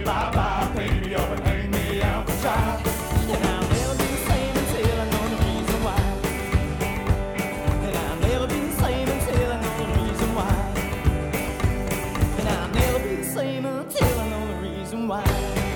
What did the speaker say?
bye-bye, pick me up and hang me out to dry. And I'll never be the same until I know the reason why. And I'll never be the same until I know the reason why. And I'll never be the same until I know the reason why.